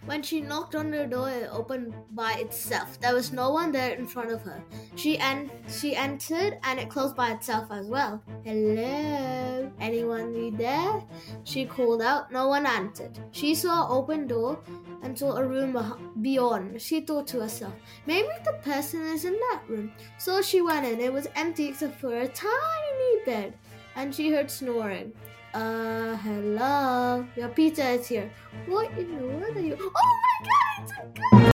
When she knocked on the door, it opened by itself. There was no one there in front of her. She entered and it closed by itself as well. Hello? Anyone be there? She called out. No one answered. She saw an open door and saw a room beyond. She thought to herself, maybe the person is in that room. So she went in. It was empty except for a tiny bed. And she heard snoring. Hello? Your pizza is here. What in the world are you? Oh my god, it's a